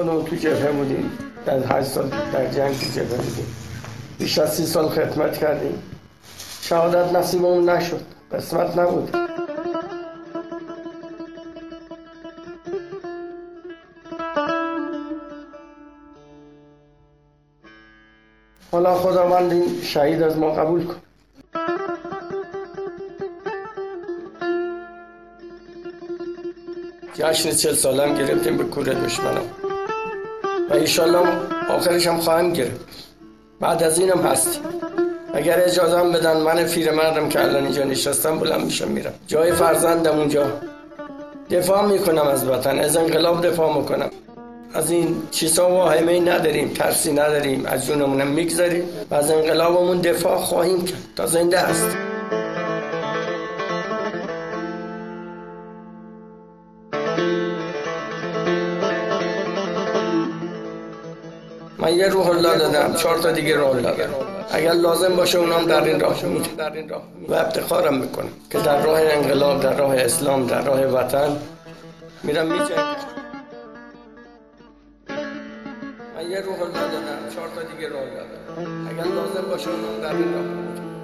79 تو جبهه بودیم، در 8 سال در جنگ تو جبهه بودیم، بیش از 30 سال خدمت کردیم. شهادت نصیبمون نشد، قسمت نبود. حالا خداوند این شهید از ما قبول کن. جشن 40 سالم گرفتیم به کوره دشمنم و ایشالله آخرش هم خواهم گرفت. بعد از اینم هست. اگر اجازه هم بدن من پیرمردم که الان اینجا نشستم بلند میشم میرم جای فرزندم اونجا دفاع میکنم از وطن، از انقلاب دفاع میکنم. از این چیزا واهمه‌ای نداریم، ترسی نداریم، از جونمونم میگذاریم و از انقلابمون دفاع خواهیم کرد تا زنده است. من یه روح الله دادم، 4 تا دیگه روح الله دادم. اگر لازم باشه اونام در این راه میرم و افتخارم میکنم که در راه انقلاب، در راه اسلام، در راه وطن میرم میجنگم. من یه روح الله دادم، 4 تا دیگه روح الله دادم. اگر لازم باشه اونام در این راه میرم.